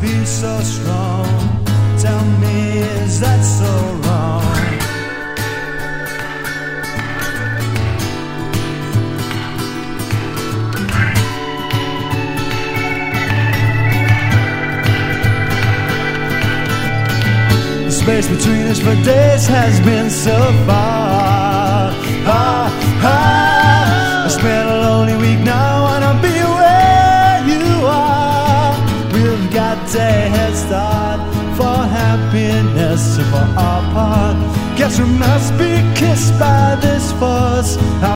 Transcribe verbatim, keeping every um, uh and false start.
be so strong. Tell me, is that so wrong? The space between us for days has been so far. Ah, ah. I spent a lonely week, now I wanna be where you are. We've got a head start for happiness for our part. Guess we must be kissed by this force.